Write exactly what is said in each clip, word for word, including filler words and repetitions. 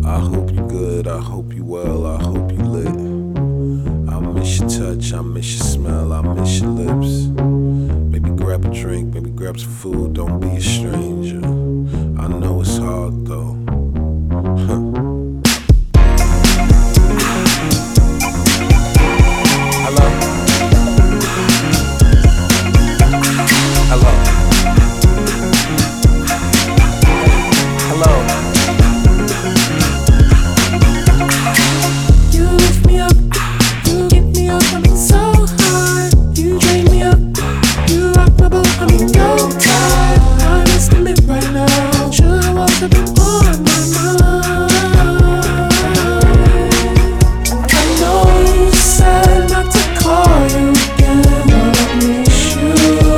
I hope you good, I hope you well, I hope you lit. I miss your touch, I miss your smell, I miss your lips. Maybe grab a drink, maybe grab some food, don't be a stranger. I know it's hard though. Hello? Hello? Hello? You lift me up, you get me up, I'm so high. You drain me up, you rock my boat, I'm in your tide. I must admit right now, sure I was a bit on my mind. I know you said not to call you again, but I miss you.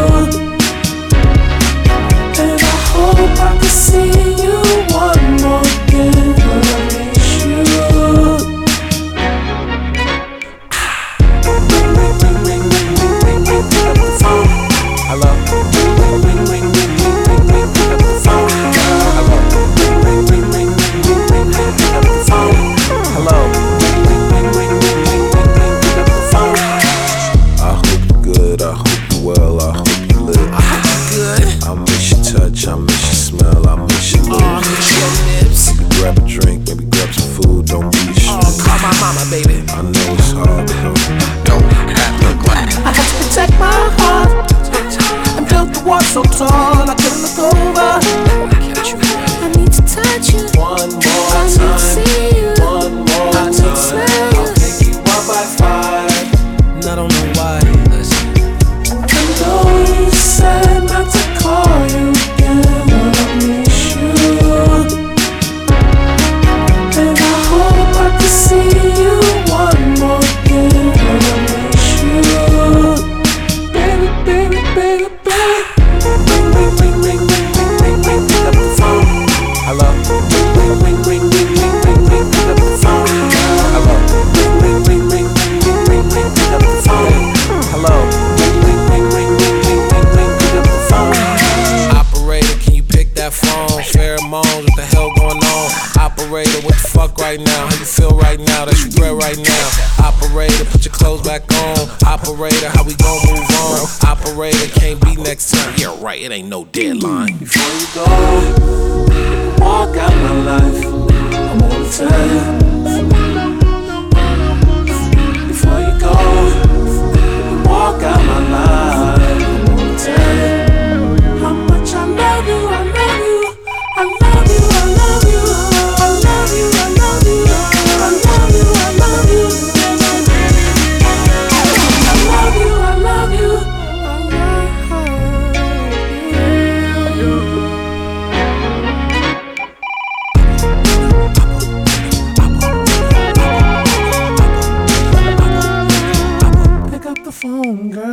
And I hope I can see you one more again, but I miss you. Ring, ring, ring, ring, ring, ring, ring, ring, pick up the phone. Hello? Ring, ring, ring, ring, ring, ring, ring, ring, pick up the phone. Hello? Ring, ring, ring, ring, ring, ring, ring, ring, pick up the phone. Hello? Ring, ring, ring, ring, ring, ring, ring, ring, pick up the phone. I hope you good, I hope you well, I hope you lit. I hope you good. I miss your touch, I miss your smell, I miss your lips. Oh, miss your lips. Maybe grab a drink, maybe grab some food, don't be a Oh, stranger. call my mama, baby. I know it's hard though. I had to protect my heart and built the wall so tall I couldn't look over. I need to touch you One more I need to see you. one more I need to smell you. I'll pick you up by five. And I don't know why. I know you said not to call you again, but I miss you. And I hope I can see you one more again, but I miss you. Baby, baby, baby, baby. Ring, ring, ring, ring, ring, ring, ring, ring, pick up the phone. Hello? Ring, ring, ring, ring, ring, ring, ring, ring, pick up the phone. Hello? Ring, ring, ring, ring, ring, ring, ring, ring, pick up the phone. Hello? Ring, ring, ring, ring, ring, ring, ring, ring, pick up the phone. Operator, can you pick that phone? Pheromones, what the hell going on? Operator, what the fuck right now? How you feel right now? That's regret right now. Operator, put your clothes back on. Operator, how we gon' move on? Operator, can't be next time. Yeah, right, it ain't no deadline. Before you go, walk out my life, I wanna tell you. Before you go, walk out my life, I wanna tell you how much I love you, I love you, I love you, I love you, I love you, I love you, I love you, I love you, I love you, I love you, I love you. Pick up the phone, girl.